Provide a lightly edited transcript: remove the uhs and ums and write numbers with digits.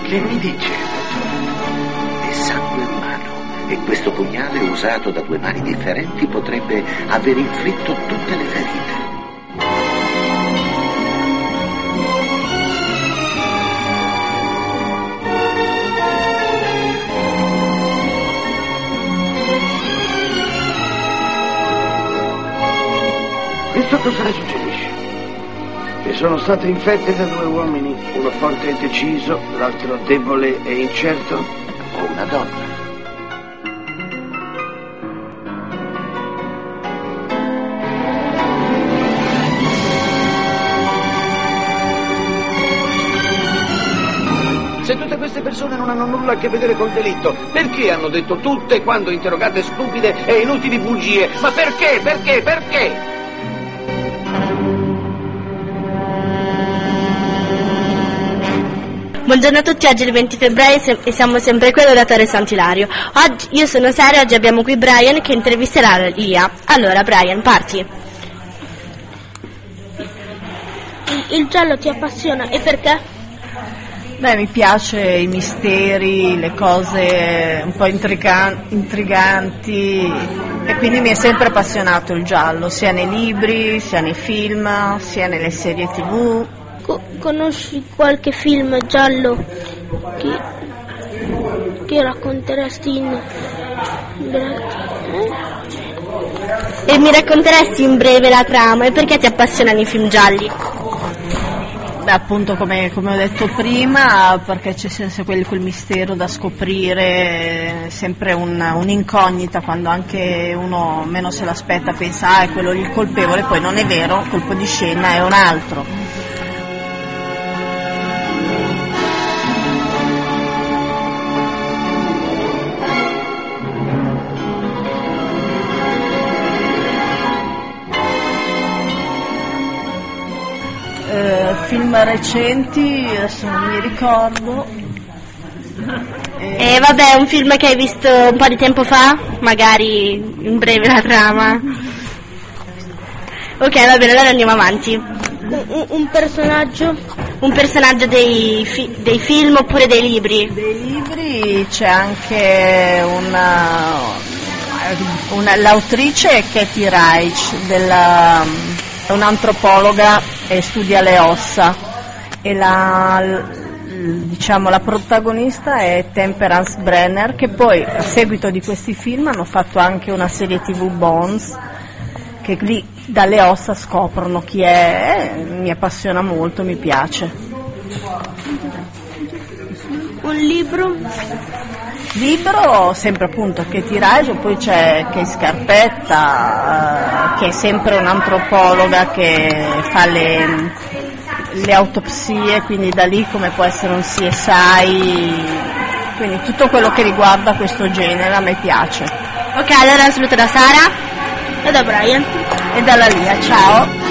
Che mi dice, dottore? È sangue umano e questo pugnale usato da due mani differenti potrebbe aver inflitto tutte le ferite. Questo cosa le suggerisce? Che sono state infette da due uomini, uno forte e deciso, l'altro debole e incerto? O una donna? Se tutte queste persone non hanno nulla a che vedere col delitto, perché hanno detto tutte, quando interrogate, stupide e inutili bugie? Ma perché? Perché? Buongiorno a tutti, oggi è il 20 febbraio e siamo sempre qui all'Oratorio Sant'Ilario. Oggi io sono Sara e oggi abbiamo qui Brian che intervisterà Lia. Allora Brian, parti. Il giallo ti appassiona e perché? Beh, mi piace i misteri, le cose un po' intriganti e quindi mi è sempre appassionato il giallo, sia nei libri, sia nei film, sia nelle serie TV. Conosci qualche film giallo che racconteresti in breve? E mi racconteresti in breve la trama e perché ti appassionano i film gialli? Beh, appunto come ho detto prima, perché c'è sempre quel mistero da scoprire, sempre un'incognita quando anche uno meno se l'aspetta, pensa è quello lì il colpevole, poi non è vero, il colpo di scena è un altro. Film recenti, adesso non mi ricordo. E vabbè, un film che hai visto un po' di tempo fa? Magari in breve la trama. Ok, va bene, allora andiamo avanti. Un personaggio? Un personaggio dei film oppure dei libri? Dei libri c'è anche l'autrice è Katie Reich, un'antropologa e studia le ossa, e la protagonista è Temperance Brenner, che poi a seguito di questi film hanno fatto anche una serie TV, Bones, che lì dalle ossa scoprono chi è. Mi appassiona molto, mi piace. Un libro? Libro sempre appunto Katie Reich, poi c'è Kay Scarpetta, che è sempre un'antropologa che fa le autopsie, quindi da lì come può essere un CSI, quindi tutto quello che riguarda questo genere a me piace. Ok, allora un saluto da Sara e da Brian e dalla Lia, ciao.